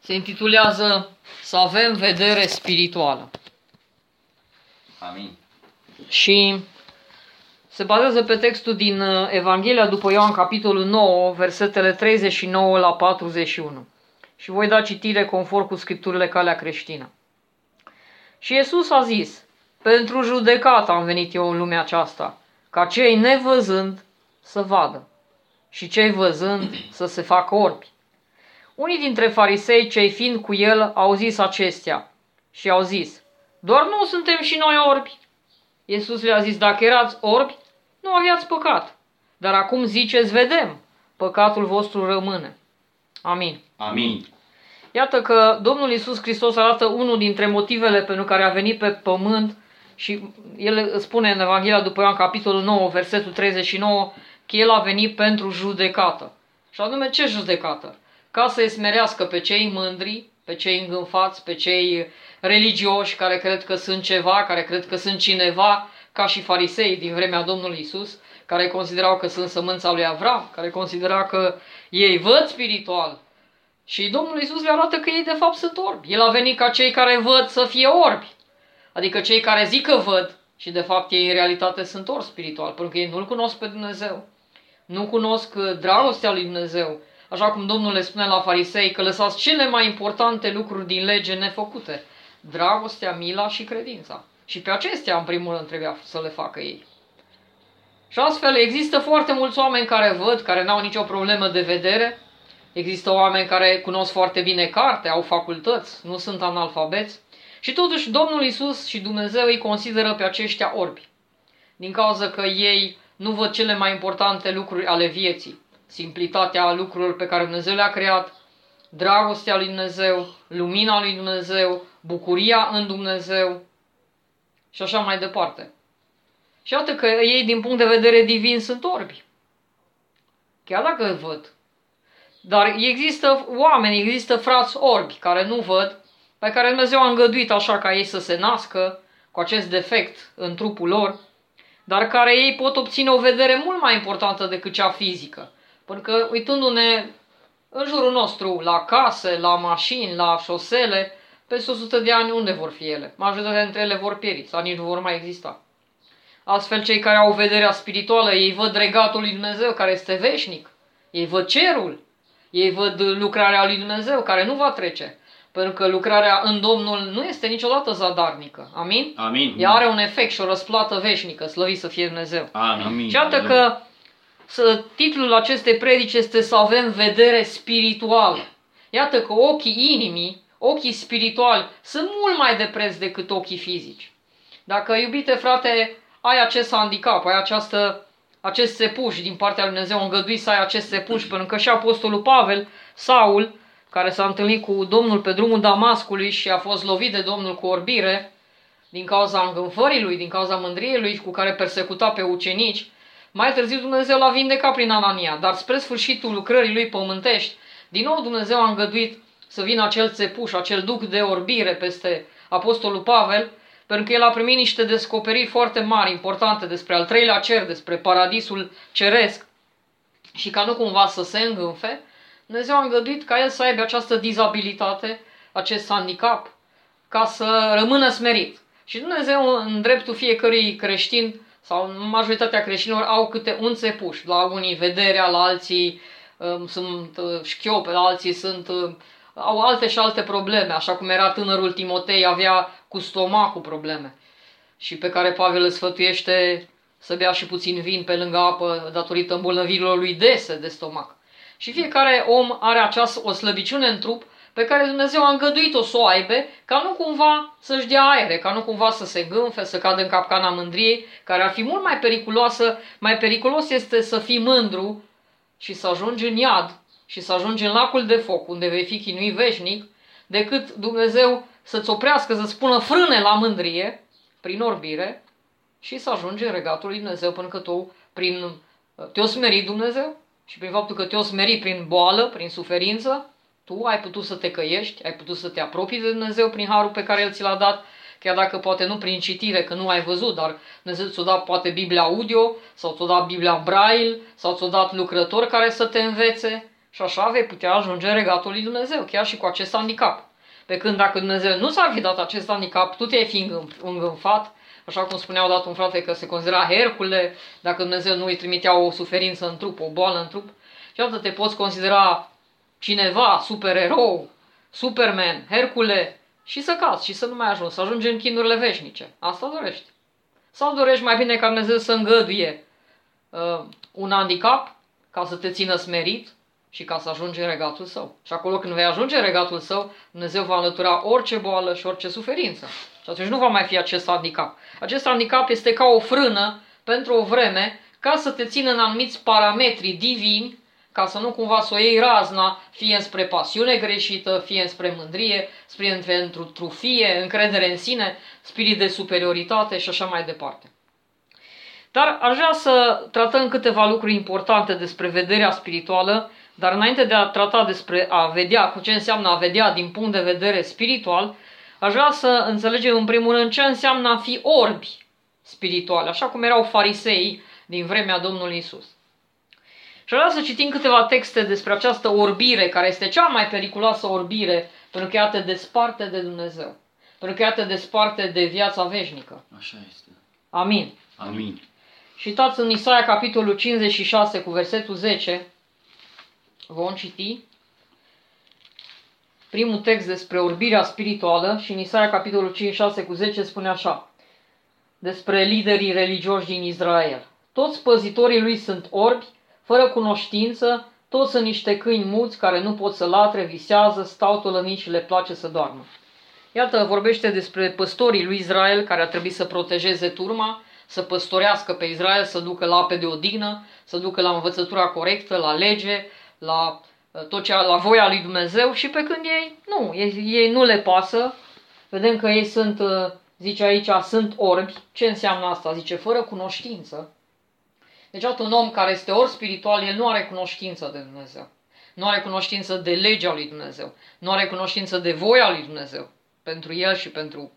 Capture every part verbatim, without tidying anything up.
Se intitulează Să avem vedere spirituală. Amin. Și se bazează pe textul din Evanghelia după Ioan, capitolul nouă, versetele treizeci și nouă la patruzeci și unu. Și voi da citire conform cu scripturile Calea Creștină. Și Iisus a zis: pentru judecată am venit eu în lumea aceasta, ca cei nevăzând să vadă și cei văzând să se facă orbi. Unii dintre farisei, cei fiind cu el, au zis acestea și au zis: doar nu suntem și noi orbi? Iisus le-a zis: dacă erați orbi, nu aveați păcat. Dar acum ziceți: vedem, păcatul vostru rămâne. Amin. Amin. Iată că Domnul Iisus Hristos arată unul dintre motivele pentru care a venit pe pământ și El spune în Evanghelia după Ioan, capitolul nouă, versetul treizeci și nouă, că El a venit pentru judecată. Și anume, ce judecată? Ca să îi smerească pe cei mândri, pe cei îngânfați, pe cei religioși care cred că sunt ceva, care cred că sunt cineva, ca și farisei din vremea Domnului Iisus, care considerau că sunt sămânța lui Avram, care considera că ei văd spiritual. Și Domnul Iisus le arată că ei de fapt sunt orbi. El a venit ca cei care văd să fie orbi. Adică cei care zic că văd și de fapt ei în realitate sunt orbi spiritual, pentru că ei nu-L cunosc pe Dumnezeu. Nu cunosc dragostea lui Dumnezeu. Așa cum Domnul le spune la farisei că lăsați cele mai importante lucruri din lege nefăcute: dragostea, mila și credința. Și pe acestea în primul rând trebuia să le facă ei. Și astfel există foarte mulți oameni care văd, care n-au nicio problemă de vedere. Există oameni care cunosc foarte bine carte, au facultăți, nu sunt analfabeți. Și totuși Domnul Iisus și Dumnezeu îi consideră pe aceștia orbi. Din cauza că ei nu văd cele mai importante lucruri ale vieții. Simplitatea lucrurilor pe care Dumnezeu le-a creat, dragostea lui Dumnezeu, lumina lui Dumnezeu, bucuria în Dumnezeu și așa mai departe. Și iată că ei din punct de vedere divin sunt orbi. Chiar dacă văd. Dar există oameni, există frați orbi care nu văd, pe care Dumnezeu a îngăduit așa ca ei să se nască cu acest defect în trupul lor, dar care ei pot obține o vedere mult mai importantă decât cea fizică. Pentru că uitându-ne în jurul nostru, la case, la mașini, la șosele, peste o sută de ani unde vor fi ele? Majoritatea dintre ele vor pieri sau nici nu vor mai exista. Astfel, cei care au vederea spirituală, ei văd regatul lui Dumnezeu care este veșnic. Ei văd cerul. Ei văd lucrarea lui Dumnezeu care nu va trece. Pentru că lucrarea în Domnul nu este niciodată zadarnică. Amin? Amin. Ea are un efect și o răsplată veșnică. Slăvit să fie Dumnezeu. Amin. Și iată că să, titlul acestei predici este să avem vedere spirituală. Iată că ochii inimii, ochii spirituali, sunt mult mai de preț decât ochii fizici. Dacă, iubite frate, ai acest handicap, ai această, acest sepuș din partea lui Dumnezeu, îngăduit să ai acest sepuș, pentru că și Apostolul Pavel, Saul, care s-a întâlnit cu Domnul pe drumul Damascului și a fost lovit de Domnul cu orbire, din cauza îngânfării lui, din cauza mândriei lui cu care persecuta pe ucenici, mai târziu Dumnezeu l-a vindecat prin Anania, dar spre sfârșitul lucrării lui pământești, din nou Dumnezeu a îngăduit să vină acel țepuș, acel duc de orbire peste Apostolul Pavel, pentru că el a primit niște descoperiri foarte mari, importante despre al treilea cer, despre paradisul ceresc, și ca nu cumva să se îngânfe, Dumnezeu a îngăduit ca el să aibă această dizabilitate, acest handicap, ca să rămână smerit. Și Dumnezeu, în dreptul fiecărui creștin, sau în majoritatea creștinilor, au câte un țepuș. La unii vederea, la alții um, sunt uh, șchiope, la alții sunt, uh, au alte și alte probleme, așa cum era tânărul Timotei, avea cu stomacul probleme. Și pe care Pavel îl sfătuiește să bea și puțin vin pe lângă apă datorită îmbolnăvirilor lui dese de stomac. Și fiecare om are această o slăbiciune în trup pe care Dumnezeu a îngăduit-o să o aibă, ca nu cumva să-și dea aere, ca nu cumva să se îngânfe, să cadă în capcana mândriei, care ar fi mult mai periculoasă. Mai periculos este să fii mândru și să ajungi în iad și să ajungi în lacul de foc, unde vei fi chinuit veșnic, decât Dumnezeu să-ți oprească, să-ți pună frâne la mândrie, prin orbire, și să ajungi în regatul lui Dumnezeu, pentru că tu, prin, te-o smerit Dumnezeu și prin faptul că te-o smerit prin boală, prin suferință, tu ai putut să te căiești, ai putut să te apropii de Dumnezeu prin harul pe care El ți l-a dat, chiar dacă poate nu prin citire, că nu ai văzut, dar Dumnezeu ți-o dat poate Biblia audio, sau ți-o dat Biblia Braille, sau ți-o dat lucrători care să te învețe, Și așa vei putea ajunge în regatul lui Dumnezeu, chiar și cu acest handicap. Pe când dacă Dumnezeu nu s-ar fi dat acest handicap, tu te-ai fi îngânfat, așa cum spunea odată un frate că se considera Hercule, dacă Dumnezeu nu îi trimitea o suferință în trup, o boală în trup. Și atât te poți considera cineva, supererou, Superman, Hercule, și să cazi și să nu mai ajungi, să ajungi în chinurile veșnice. Asta dorești. Sau dorești mai bine ca Dumnezeu să îngăduie uh, un handicap ca să te țină smerit și ca să ajungi în regatul său. Și acolo când vei ajunge în regatul său, Dumnezeu va înlătura orice boală și orice suferință. Și atunci nu va mai fi acest handicap. Acest handicap este ca o frână pentru o vreme ca să te țină în anumiți parametri divini, ca să nu cumva să o iei razna, fie spre pasiune greșită, fie spre mândrie, spre pentru trufie, încredere în sine, spirit de superioritate și așa mai departe. Dar aș vrea să tratăm câteva lucruri importante despre vederea spirituală, dar înainte de a trata despre a vedea, cu ce înseamnă a vedea din punct de vedere spiritual, aș vrea să înțelegem în primul rând ce înseamnă a fi orbi spirituale, așa cum erau fariseii din vremea Domnului Isus. Și vreau să citim câteva texte despre această orbire, care este cea mai periculoasă orbire, pentru că ea te desparte de Dumnezeu, pentru că ea te desparte de viața veșnică. Așa este. Amin. Amin. Și uitați în Isaia capitolul cincizeci și șase cu versetul zece, vom citi primul text despre orbirea spirituală și în Isaia capitolul cincizeci și șase cu zece spune așa, despre liderii religioși din Israel. Toți păzitorii lui sunt orbi, fără cunoștință, toți sunt niște câini muți care nu pot să latre, visează, stau tolăniți și le place să doarmă. Iată, vorbește despre păstorii lui Israel care ar trebui să protejeze turma, să păstorească pe Israel, să ducă la ape de odihnă, să ducă la învățătura corectă, la lege, la tot ce, la voia lui Dumnezeu și pe când ei nu, ei, ei nu le pasă. Vedem că ei sunt, zice aici, sunt orbi. Ce înseamnă asta? Zice, fără cunoștință. Deci, atât un om care este orb spiritual, el nu are cunoștință de Dumnezeu. Nu are cunoștință de legea lui Dumnezeu. Nu are cunoștință de voia lui Dumnezeu. Pentru el și pentru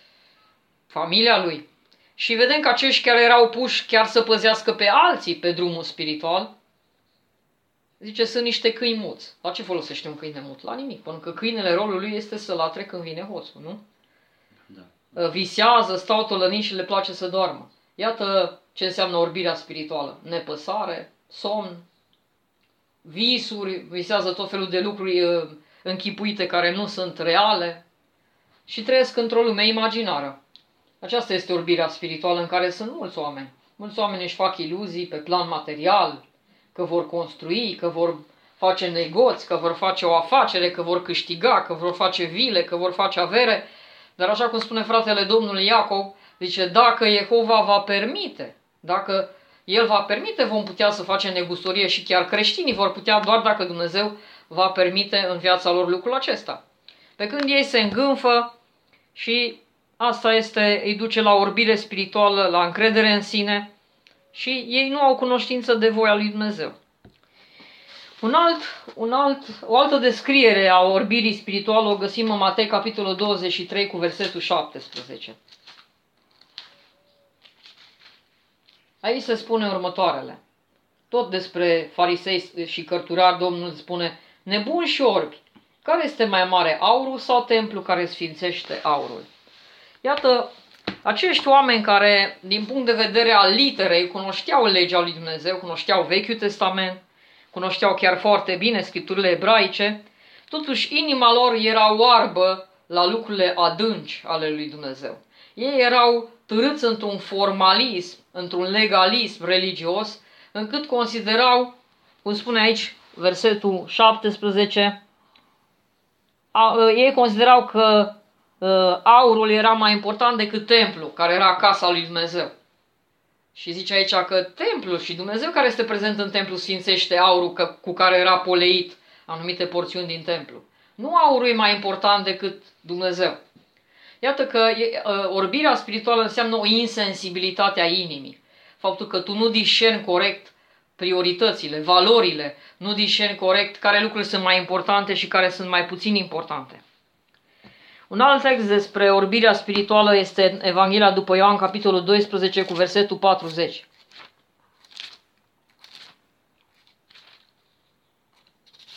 familia lui. Și vedem că acești care erau puși chiar să păzească pe alții pe drumul spiritual, zice, sunt niște câini muți. La ce folosește un câine mut? La nimic. Pentru că câinele, rolul lui este să latre când vine hoțul, nu? Da. Visează, stau tolăniți și le place să doarmă. Iată ce înseamnă orbirea spirituală. Nepăsare, somn, visuri, visează tot felul de lucruri închipuite care nu sunt reale și trăiesc într-o lume imaginară. Aceasta este orbirea spirituală în care sunt mulți oameni. Mulți oameni își fac iluzii pe plan material, că vor construi, că vor face negoți, că vor face o afacere, că vor câștiga, că vor face vile, că vor face avere. Dar așa cum spune fratele Domnului Iacov, zice, dacă Jehova va permite, dacă El va permite, vom putea să facem negustorie și chiar creștinii vor putea doar dacă Dumnezeu va permite în viața lor lucrul acesta. Pe când ei se îngânfă și asta este, îi duce la orbire spirituală, la încredere în sine și ei nu au cunoștință de voia lui Dumnezeu. Un alt, un alt, o altă descriere a orbirii spirituale o găsim în Matei, capitolul douăzeci și trei, cu versetul șaptesprezece. Aici se spune următoarele. Tot despre farisei și cărturari, Domnul spune, nebuni și orbi, care este mai mare, aurul sau templu care sfințește aurul? Iată, acești oameni care, din punct de vedere al literei, cunoșteau legea lui Dumnezeu, cunoșteau Vechiul Testament, cunoșteau chiar foarte bine scripturile ebraice, totuși inima lor era oarbă la lucrurile adânci ale lui Dumnezeu. Ei erau târâți într-un formalism, într-un legalism religios, încât considerau, cum spune aici versetul șaptesprezece, a, ei considerau că a, aurul era mai important decât templu, care era casa lui Dumnezeu. Și zice aici că templul și Dumnezeu care este prezent în templu sfințește aurul că, cu care era poleit anumite porțiuni din templu. Nu aurul e mai important decât Dumnezeu. Iată că e, orbirea spirituală înseamnă o insensibilitate a inimii. Faptul că tu nu discerni corect prioritățile, valorile, nu discerni corect care lucruri sunt mai importante și care sunt mai puțin importante. Un alt text despre orbirea spirituală este Evanghelia după Ioan, capitolul doisprezece, cu versetul patruzeci.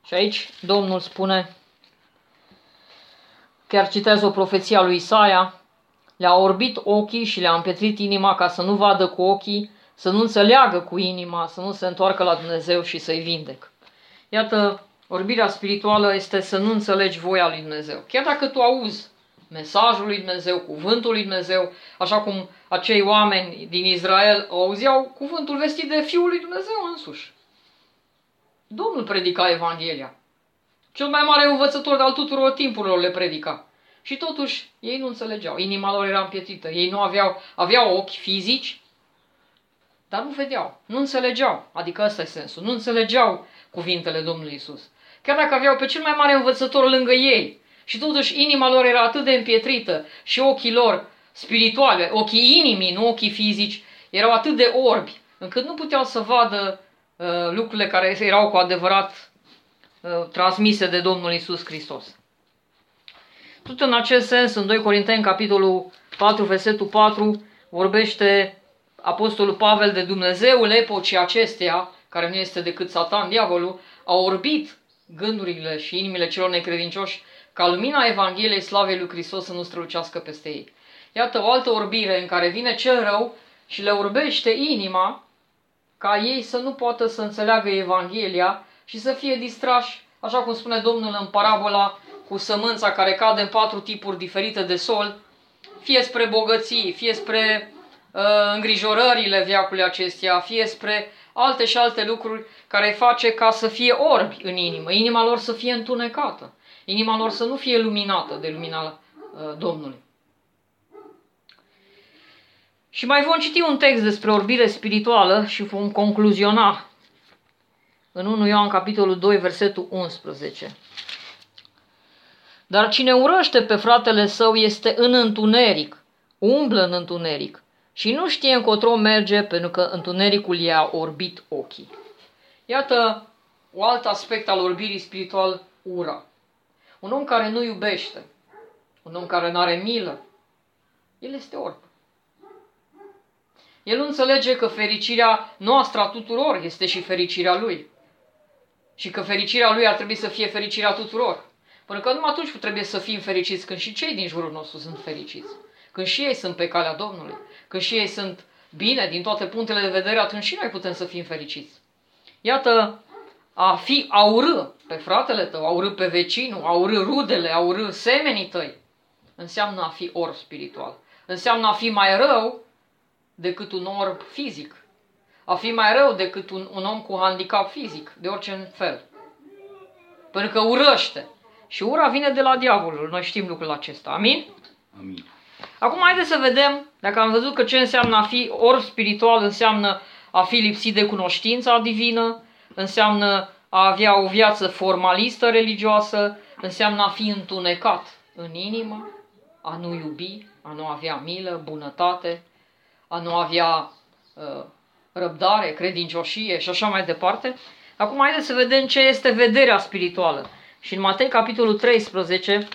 Și aici Domnul spune, chiar citează o profeție a lui Isaia, le-a orbit ochii și le-a împetrit inima ca să nu vadă cu ochii, să nu înțeleagă cu inima, să nu se întoarcă la Dumnezeu și să-i vindec. Iată, orbirea spirituală este să nu înțelegi voia lui Dumnezeu. Chiar dacă tu auzi mesajul lui Dumnezeu, cuvântul lui Dumnezeu, așa cum acei oameni din Israel auzeau cuvântul vestit de Fiul lui Dumnezeu însuși. Domnul predica Evanghelia. Cel mai mare învățător de-al tuturor timpurilor le predica. Și totuși ei nu înțelegeau. Inima lor era împietrită. Ei nu aveau, aveau ochi fizici, dar nu vedeau. Nu înțelegeau. Adică ăsta e sensul. Nu înțelegeau cuvintele Domnului Isus. Chiar dacă aveau pe cel mai mare învățător lângă ei. Și totuși inima lor era atât de împietrită și ochii lor spirituale, ochii inimii, nu ochii fizici, erau atât de orbi, încât nu puteau să vadă uh, lucrurile care erau cu adevărat uh, transmise de Domnul Isus Hristos. Tot în acest sens, în doi Corinteni, capitolul patru, versetul patru, vorbește Apostolul Pavel de Dumnezeul epocii acesteia, care nu este decât Satan, diavolul, a orbit gândurile și inimile celor necredincioși ca lumina Evangheliei slavei lui Hristos să nu strălucească peste ei. Iată o altă orbire în care vine cel rău și le orbește inima ca ei să nu poată să înțeleagă Evanghelia și să fie distrași, așa cum spune Domnul în parabola cu sămânța care cade în patru tipuri diferite de sol, fie spre bogății, fie spre uh, îngrijorările veacului acesteia, fie spre alte și alte lucruri care îi face ca să fie orbi în inimă, inima lor să fie întunecată, inima lor să nu fie luminată de lumina uh, Domnului. Și mai vom citi un text despre orbire spirituală și vom concluziona în unu Ioan capitolul doi, versetul unsprezece. Dar cine urăște pe fratele său este în întuneric, umblă în întuneric și nu știe încotro merge pentru că întunericul i-a orbit ochii. Iată un alt aspect al orbirii spiritual, ura. Un om care nu iubește, un om care nu are milă, el este orb. El nu înțelege că fericirea noastră a tuturor este și fericirea lui. Și că fericirea lui ar trebui să fie fericirea tuturor. Până că numai atunci trebuie să fim fericiți când și cei din jurul nostru sunt fericiți. Când și ei sunt pe calea Domnului. Când și ei sunt bine din toate punctele de vedere, atunci și noi putem să fim fericiți. Iată, a fi, a urâ pe fratele tău, a urâ pe vecinul, a urâ rudele, a urâ semenii tăi, înseamnă a fi orb spiritual. Înseamnă a fi mai rău decât un orb fizic. A fi mai rău decât un, un om cu handicap fizic, de orice fel. Pentru că urăște. Și ura vine de la diavolul. Noi știm lucrul acesta. Amin? Amin. Acum haideți să vedem, dacă am văzut că ce înseamnă a fi orb spiritual, înseamnă a fi lipsit de cunoștința divină, înseamnă a avea o viață formalistă religioasă, înseamnă a fi întunecat în inimă, a nu iubi, a nu avea milă, bunătate, a nu avea uh, răbdare, credincioșie și așa mai departe. Acum haideți să vedem ce este vederea spirituală. Și în Matei, capitolul treisprezece,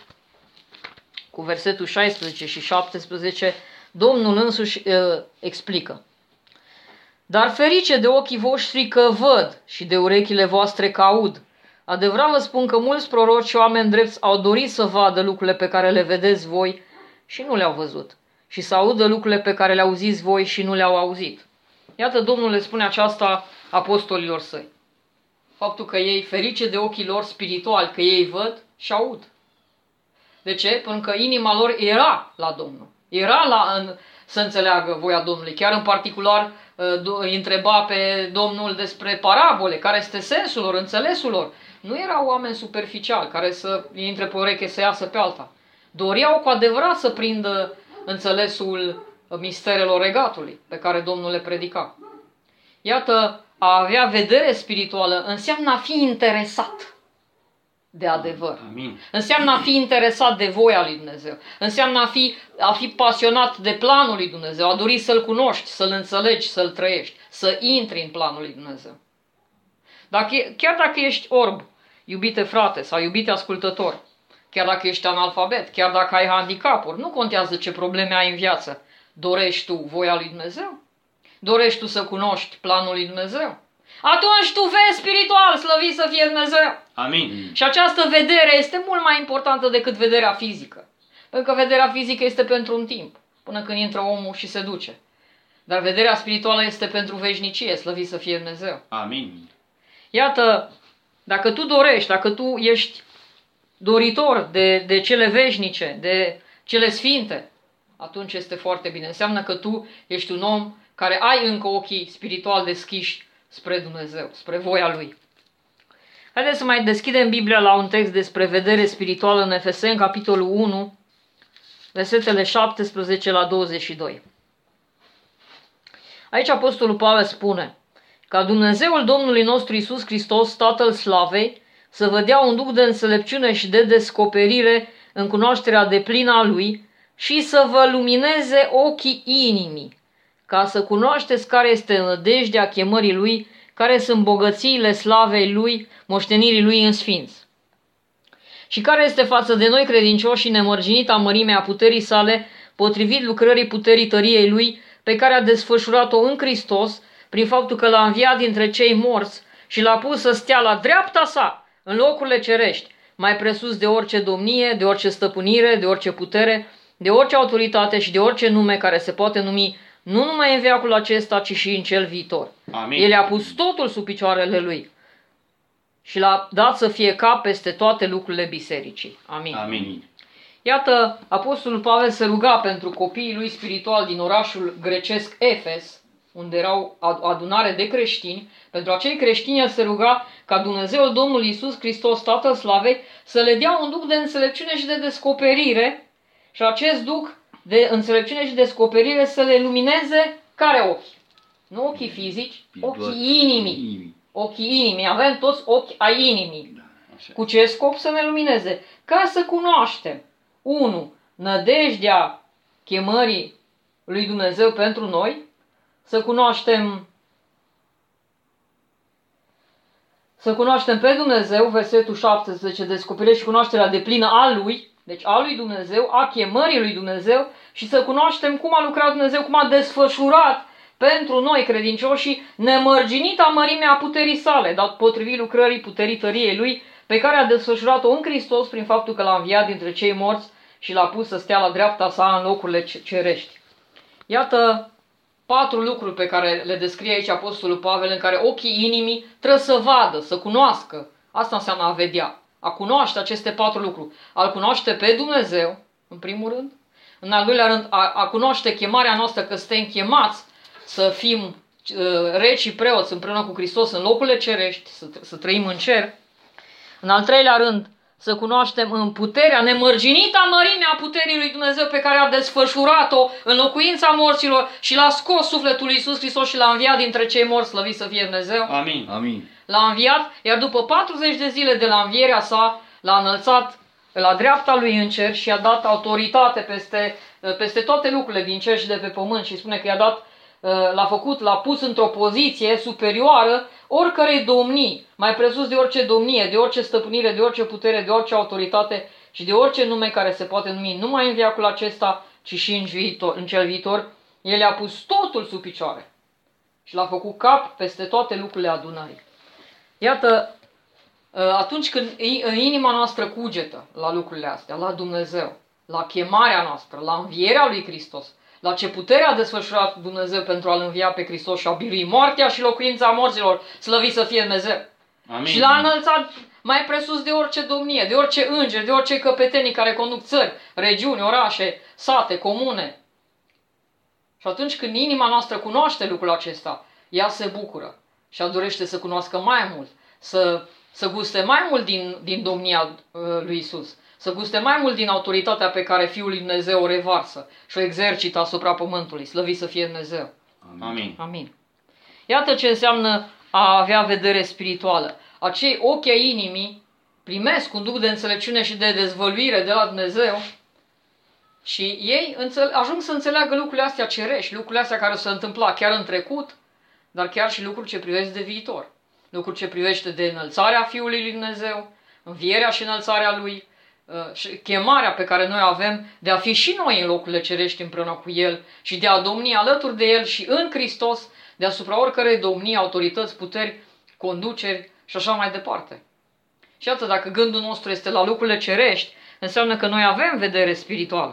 cu versetul șaisprezece și șaptesprezece, Domnul însuși uh, explică. Dar ferice de ochii voștri că văd și de urechile voastre că aud. Adevărat vă spun că mulți proroci și oameni drepți au dorit să vadă lucrurile pe care le vedeți voi și nu le-au văzut. Și să audă lucrurile pe care le auziți voi și nu le-au auzit. Iată, Domnul le spune aceasta apostolilor săi. Faptul că ei, ferice de ochii lor spirituali, că ei văd și aud. De ce? Pentru că inima lor era la Domnul. Era la, în, să înțeleagă voia Domnului. Chiar în particular îi întreba pe Domnul despre parabole, care este sensul lor, înțelesul lor. Nu erau oameni superficiali care să intre pe o ureche să iasă pe alta. Doreau cu adevărat să prindă înțelesul misterelor regatului pe care Domnul le predica. Iată, a avea vedere spirituală înseamnă a fi interesat de adevăr. Amin. Înseamnă a fi interesat de voia lui Dumnezeu. Înseamnă a fi, a fi pasionat de planul lui Dumnezeu, a dori să-L cunoști, să-L înțelegi, să-L trăiești, să intri în planul lui Dumnezeu. Dacă, chiar dacă ești orb, iubite frate sau iubite ascultător, chiar dacă ești analfabet, chiar dacă ai handicapuri, nu contează ce probleme ai în viață. Dorești tu voia lui Dumnezeu? Dorești tu să cunoști planul lui Dumnezeu? atunci tu vezi spiritual, slăvit să fie Dumnezeu. Amin. Și această vedere este mult mai importantă decât vederea fizică. Pentru că vederea fizică este pentru un timp, până când intră omul și se duce. Dar vederea spirituală este pentru veșnicie, slăvit să fie Dumnezeu. Amin. Iată, dacă tu dorești, dacă tu ești doritor de, de cele veșnice, de cele sfinte, atunci este foarte bine. Înseamnă că tu ești un om care ai încă ochii spiritual deschiși spre Dumnezeu, spre voia Lui. Haideți să mai deschidem Biblia la un text despre vedere spirituală în Efeseni, capitolul unu, versetele șaptesprezece la douăzeci și doi. Aici Apostolul Pavel spune: ca Dumnezeul Domnului nostru Iisus Hristos, Tatăl Slavei, să vă dea un duc de înțelepciune și de descoperire în cunoașterea deplină a Lui și să vă lumineze ochii inimii, ca să cunoașteți care este nădejdea chemării Lui, care sunt bogățiile slavei Lui, moștenirii Lui în sfinți. Și care este față de noi credincioși nemărginita mărimea puterii sale, potrivit lucrării puterii tăriei Lui, pe care a desfășurat-o în Hristos, prin faptul că l-a înviat dintre cei morți și l-a pus să stea la dreapta sa, în locurile cerești, mai presus de orice domnie, de orice stăpânire, de orice putere, de orice autoritate și de orice nume care se poate numi, nu numai în veacul acesta, ci și în cel viitor. Amin. El a pus totul sub picioarele Lui și l-a dat să fie cap peste toate lucrurile bisericii. Amin. Amin. Iată, Apostolul Pavel se ruga pentru copiii lui spirituali din orașul grecesc Efes, unde erau o adunare de creștini. Pentru acei creștini el se ruga ca Dumnezeul Domnului Iisus Hristos, Tatăl Slavei, să le dea un duc de înțelepciune și de descoperire și acest duc de înțelepciune și descoperire să le lumineze care ochi? Nu ochii fizici, ochii inimii. Ochii inimii. Avem toți ochi ai inimii. Cu ce scop să ne lumineze? Ca să cunoaștem, unu, nădejdea chemării lui Dumnezeu pentru noi, să cunoaștem să cunoaștem pe Dumnezeu, versetul șaptesprezece, descoperire și cunoașterea deplină a Lui, deci a lui Dumnezeu, a chemării lui Dumnezeu, și să cunoaștem cum a lucrat Dumnezeu, cum a desfășurat pentru noi credincioși nemărginita mărimea puterii sale, dat potrivit lucrării puterii tăriei Lui, pe care a desfășurat-o în Hristos prin faptul că l-a înviat dintre cei morți și l-a pus să stea la dreapta sa în locurile cerești. Iată patru lucruri pe care le descrie aici Apostolul Pavel, în care ochii inimii trebuie să vadă, să cunoască. Asta înseamnă a vedea, a cunoaște aceste patru lucruri. A-L cunoaște pe Dumnezeu, în primul rând. În al doilea rând, a, a cunoaște chemarea noastră, că suntem chemați să fim uh, regi și preoți împreună cu Hristos în locurile cerești, să, să trăim în cer. În al treilea rând, să cunoaștem în puterea nemărginită a mărimea a puterii lui Dumnezeu pe care a desfășurat-o în locuința morților și l-a scos sufletul lui Iisus Hristos și l-a înviat dintre cei morți, slăvit să fie Dumnezeu. Amin. Amin. L-a înviat, iar după patruzeci de zile de la învierea sa, l-a înălțat la dreapta lui în cer și i-a dat autoritate peste, peste toate lucrurile din cer și de pe pământ și spune că i-a dat, l-a făcut, l-a pus într-o poziție superioară oricărei domnii, mai presus de orice domnie, de orice stăpânire, de orice putere, de orice autoritate și de orice nume care se poate numi numai în veacul acesta, ci și în, viitor, în cel viitor. El i-a pus totul sub picioare și l-a făcut cap peste toate lucrurile adunării. Iată, atunci când inima noastră cugetă la lucrurile astea, la Dumnezeu, la chemarea noastră, la învierea lui Hristos, la ce putere a desfășurat Dumnezeu pentru a-L învia pe Hristos și a birui moartea și locuința morților, slăvit să fie Dumnezeu. Amin. Și l-a înălțat mai presus de orice domnie, de orice înger, de orice căpetenii care conduc țări, regiuni, orașe, sate, comune. Și atunci când inima noastră cunoaște lucrul acesta, ea se bucură și dorește să cunoască mai mult, să, să guste mai mult din, din domnia uh, lui Isus, să guste mai mult din autoritatea pe care Fiul lui Dumnezeu o revarsă și o exercită asupra pământului. Slăvit să fie Dumnezeu. Amin. Amin. Iată ce înseamnă a avea vedere spirituală. Acei ochi ai inimii primesc un duc de înțelepciune și de dezvăluire de la Dumnezeu și ei ajung să înțeleagă lucrurile astea cerești, lucrurile astea care se întâmpla chiar în trecut, dar chiar și lucruri ce privesc de viitor. Lucruri ce privește de înălțarea Fiului lui Dumnezeu, învierea și înălțarea Lui, chemarea pe care noi avem de a fi și noi în locurile cerești împreună cu El și de a domni alături de El și în Hristos deasupra oricărei domnii, autorități, puteri conduceri și așa mai departe. Și iată, dacă gândul nostru este la lucrurile cerești, înseamnă că noi avem vedere spirituală.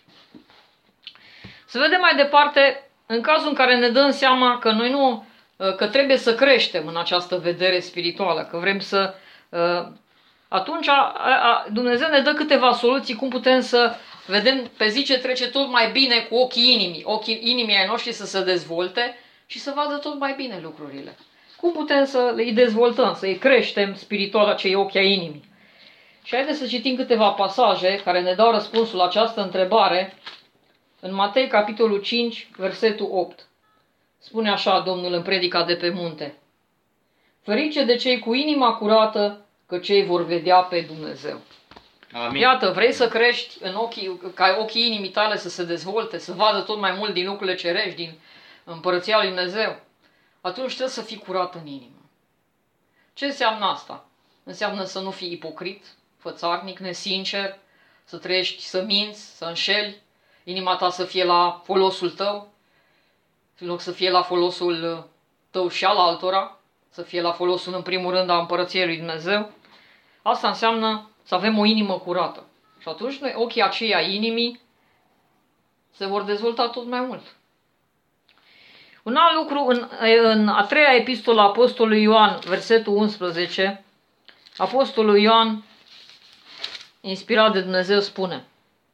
Să vedem mai departe, în cazul în care ne dăm seama că noi nu, că trebuie să creștem în această vedere spirituală, că vrem să... Atunci Dumnezeu ne dă câteva soluții cum putem să vedem pe zi ce trece tot mai bine cu ochii inimii, ochii inimii ai noștri să se dezvolte și să vadă tot mai bine lucrurile. Cum putem să îi dezvoltăm, să îi creștem spiritual acei ochi ai inimii? Și haideți să citim câteva pasaje care ne dau răspunsul la această întrebare în Matei, capitolul cinci, versetul opt. Spune așa Domnul în predica de pe munte: ferice de cei cu inima curată, că cei vor vedea pe Dumnezeu. Amin. Iată, vrei să crești în ochii, ca ochii inimii tale să se dezvolte, să vadă tot mai mult din lucrurile cerești, din împărăția lui Dumnezeu? Atunci trebuie să fii curat în inimă. Ce înseamnă asta? Înseamnă să nu fii ipocrit, fățarnic, nesincer, să trăiești, să minți, să înșeli, inima ta să fie la folosul tău, în loc să fie la folosul tău și al altora, să fie la folosul în primul rând a împărăției lui Dumnezeu. Asta înseamnă să avem o inimă curată. Și atunci noi, ochii aceia inimii se vor dezvolta tot mai mult. Un alt lucru, în, în a treia epistolă a Apostolului Ioan, versetul unsprezece, Apostolul Ioan, inspirat de Dumnezeu, spune: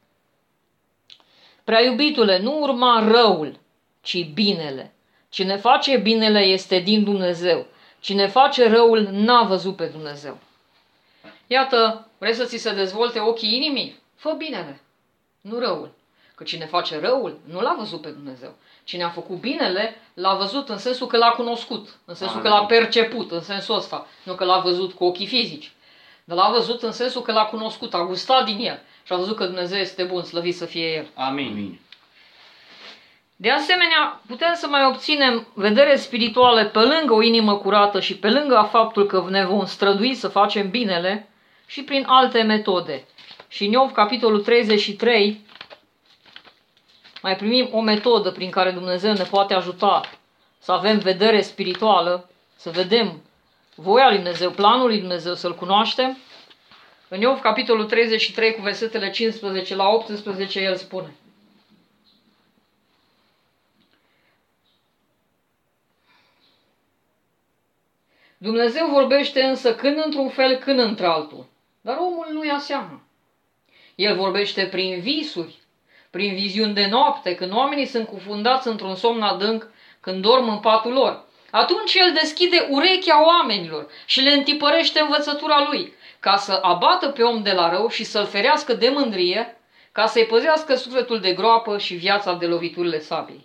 prea iubitule, nu urma răul, ci binele. Cine face binele este din Dumnezeu. Cine face răul n-a văzut pe Dumnezeu. Iată, vrei să ți se dezvolte ochii inimii? Fă binele, nu răul. Că cine face răul, nu l-a văzut pe Dumnezeu. Cine a făcut binele, l-a văzut în sensul că l-a cunoscut, în sensul Amin. Că l-a perceput, în sensul ăsta. Nu că l-a văzut cu ochii fizici, dar l-a văzut în sensul că l-a cunoscut, a gustat din el și a văzut că Dumnezeu este bun, slăvit să fie El. Amin. De asemenea, putem să mai obținem vedere spirituală pe lângă o inimă curată și pe lângă faptul că ne vom strădui să facem binele și prin alte metode. Și în Iov, capitolul treizeci și trei, mai primim o metodă prin care Dumnezeu ne poate ajuta să avem vedere spirituală, să vedem voia lui Dumnezeu, planul lui Dumnezeu, să-L cunoaștem. În Iov, capitolul treizeci și trei, cu versetele cincisprezece la optsprezece, el spune: Dumnezeu vorbește însă când într-un fel, când într-altul, dar omul nu ia seama. El vorbește prin visuri, prin viziuni de noapte, când oamenii sunt cufundați într-un somn adânc, când dorm în patul lor. Atunci el deschide urechea oamenilor și le întipărește învățătura lui, ca să abată pe om de la rău și să-l ferească de mândrie, ca să-i păzească sufletul de groapă și viața de loviturile sabiei.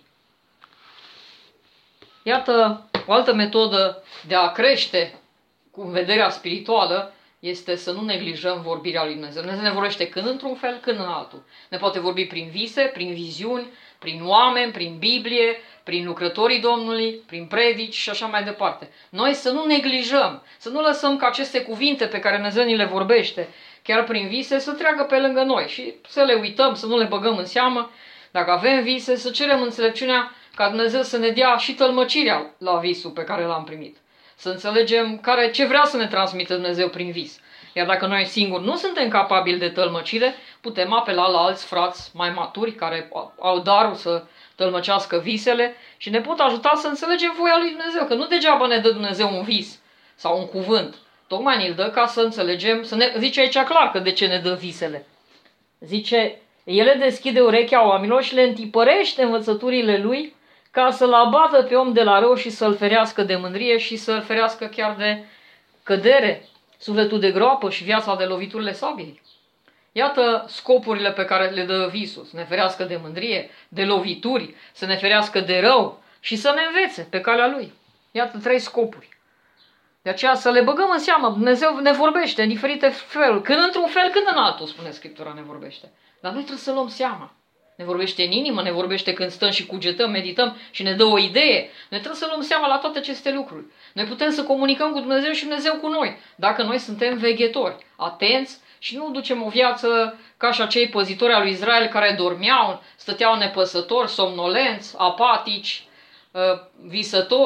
Iată, o altă metodă de a crește cu vederea spirituală este să nu neglijăm vorbirea lui Dumnezeu. Dumnezeu ne vorbește când într-un fel, când în altul. Ne poate vorbi prin vise, prin viziuni, prin oameni, prin Biblie, prin lucrătorii Domnului, prin predici și așa mai departe. Noi să nu neglijăm, să nu lăsăm ca aceste cuvinte pe care Dumnezeu ni le vorbește, chiar prin vise, să treacă pe lângă noi și să le uităm, să nu le băgăm în seamă. Dacă avem vise, să cerem înțelepciunea ca Dumnezeu să ne dea și tălmăcirea la visul pe care l-am primit. Să înțelegem care, ce vrea să ne transmită Dumnezeu prin vis. Iar dacă noi singuri nu suntem capabili de tălmăcire, putem apela la alți frați mai maturi care au darul să tălmăcească visele și ne pot ajuta să înțelegem voia lui Dumnezeu. Că nu degeaba ne dă Dumnezeu un vis sau un cuvânt. Tocmai ne-l dă ca să înțelegem, să ne, zice aici clar că de ce ne dă visele. Zice, el deschide urechea oamenilor și le întipărește învățăturile lui ca să-l abată pe om de la rău și să-l ferească de mândrie și să-l ferească chiar de cădere, sufletul de groapă și viața de loviturile sabiei. Iată scopurile pe care le dă visul, să ne ferească de mândrie, de lovituri, să ne ferească de rău și să ne învețe pe calea lui. Iată trei scopuri. De aceea să le băgăm în seamă, Dumnezeu ne vorbește în diferite feluri, când într-un fel, când în altul, spune Scriptura, ne vorbește. Dar noi trebuie să luăm seama. Ne vorbește în inimă, ne vorbește când stăm și cugetăm, medităm și ne dă o idee. Noi trebuie să luăm seama la toate aceste lucruri. Noi putem să comunicăm cu Dumnezeu și Dumnezeu cu noi, dacă noi suntem veghetori, atenți și nu ducem o viață ca și acei păzitori al lui Israel care dormeau, stăteau nepăsători, somnolenți, apatici, visători,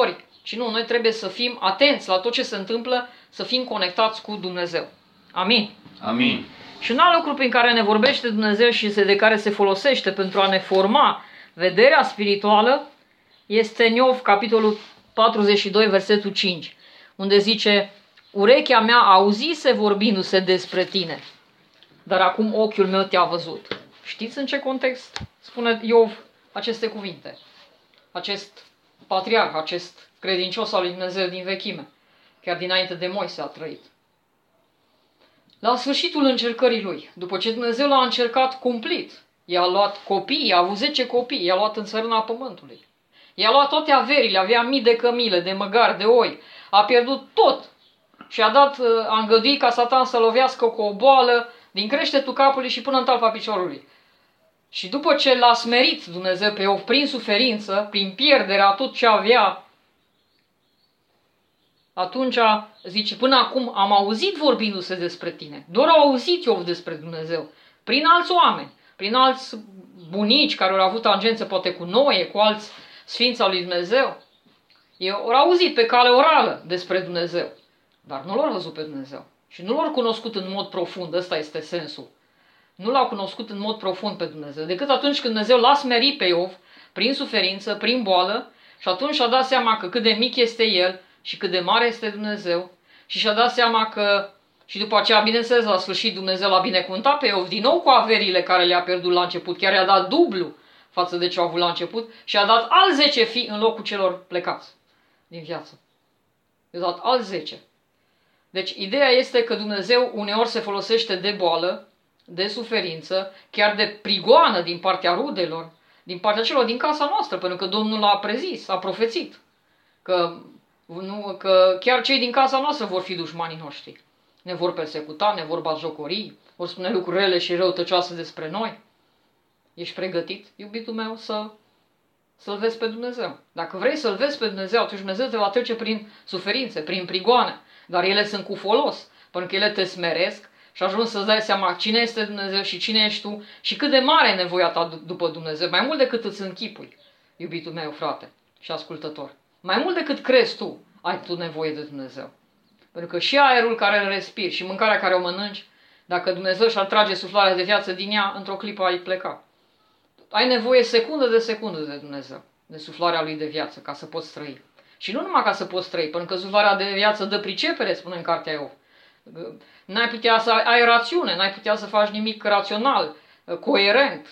Și nu, noi trebuie să fim atenți la tot ce se întâmplă, să fim conectați cu Dumnezeu. Amin. Amin. Și un alt lucru prin care ne vorbește Dumnezeu și de care se folosește pentru a ne forma vederea spirituală este în Iov, capitolul patruzeci și doi, versetul cinci, unde zice: urechea mea auzise vorbindu-se despre tine, dar acum ochiul meu te-a văzut. Știți în ce context spune Iov aceste cuvinte? Acest patriarh, acest credincios al lui Dumnezeu din vechime, chiar dinainte de Moise a trăit. La sfârșitul încercării lui, după ce Dumnezeu l-a încercat cumplit, i-a luat copii, i-a avut zece copii, i-a luat în țărâna pământului. I-a luat toate averile, avea mii de cămile, de măgari, de oi, a pierdut tot și a dat, a îngăduit ca Satan să lovească cu o boală din creștetul capului și până în talpa piciorului. Și după ce l-a smerit Dumnezeu pe Iov prin suferință, prin pierderea tot ce avea, atunci zice: până acum am auzit vorbindu-se despre tine. Doar au auzit Iov despre Dumnezeu. Prin alți oameni, prin alți bunici care au avut tangență poate cu Noe, cu alți sfinți al lui Dumnezeu. Ei au auzit pe cale orală despre Dumnezeu, dar nu l-au văzut pe Dumnezeu. Și nu l-au cunoscut în mod profund, ăsta este sensul. Nu l-au cunoscut în mod profund pe Dumnezeu, decât atunci când Dumnezeu l-a smerit pe Iov, prin suferință, prin boală, și atunci și-a dat seama că cât de mic este el și cât de mare este Dumnezeu, și și-a dat seama că, și după aceea, bineînțeles, la sfârșit Dumnezeu l-a binecuvântat pe Iov, din nou cu averile care le-a pierdut la început, chiar i-a dat dublu față de ce au avut la început, și a dat alți zece fii în locul celor plecați din viață. I-a dat alți zece. Deci, ideea este că Dumnezeu uneori se folosește de boală, de suferință, chiar de prigoană din partea rudelor, din partea celor din casa noastră, pentru că Domnul a prezis, a profețit, că, nu, că chiar cei din casa noastră vor fi dușmanii noștri. Ne vor persecuta, ne vor batjocori, vor spune lucruri rele și răutăcioase despre noi. Ești pregătit, iubitul meu, să, să-L vezi pe Dumnezeu. Dacă vrei să-L vezi pe Dumnezeu, atunci Dumnezeu te va trece prin suferințe, prin prigoane, dar ele sunt cu folos, pentru că ele te smeresc și ajungi să-ți dai seama cine este Dumnezeu și cine ești tu și cât de mare e nevoia ta după Dumnezeu, mai mult decât îți închipui, iubitul meu, frate și ascultător. Mai mult decât crezi tu, ai tu nevoie de Dumnezeu. Pentru că și aerul care îl respiri și mâncarea care o mănânci, dacă Dumnezeu și-ar trage suflarea de viață din ea, într-o clipă ai pleca. Ai nevoie secundă de secundă de Dumnezeu, de suflarea Lui de viață, ca să poți trăi. Și nu numai ca să poți trăi, pentru că suflarea de viață dă pricepere, spune în cartea Iov. N-ai putea să ai rațiune, n-ai putea să faci nimic rațional, coerent.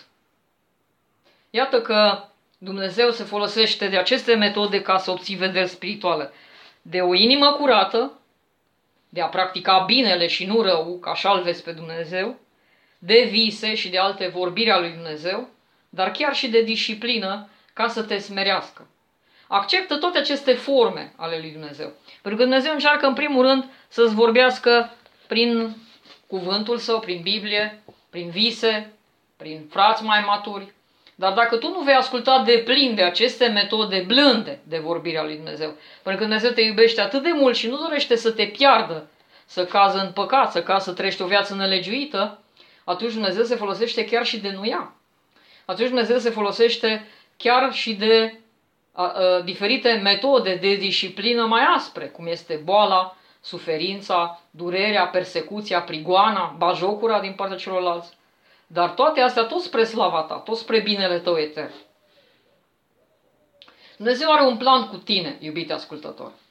Iată că Dumnezeu se folosește de aceste metode ca să obții vedere spirituală. De o inimă curată, de a practica binele și nu rău, ca așa-L vezi pe Dumnezeu, de vise și de alte vorbiri ale lui Dumnezeu, dar chiar și de disciplină ca să te smerească. Acceptă toate aceste forme ale lui Dumnezeu. Pentru că Dumnezeu încearcă în primul rând să-ți vorbească prin cuvântul Său, prin Biblie, prin vise, prin frați mai maturi. Dar dacă tu nu vei asculta de plin de aceste metode blânde de vorbire a lui Dumnezeu, pentru că Dumnezeu te iubește atât de mult și nu dorește să te piardă, să cază în păcat, să cază să trăiești o viață nelegiuită, atunci Dumnezeu se folosește chiar și de nuia. Atunci Dumnezeu se folosește chiar și de a, a, diferite metode de disciplină mai aspre, cum este boala, suferința, durerea, persecuția, prigoana, bajocura din partea celorlalți. Dar toate astea tot spre slava ta, tot spre binele tău etern. Dumnezeu are un plan cu tine, iubite ascultător.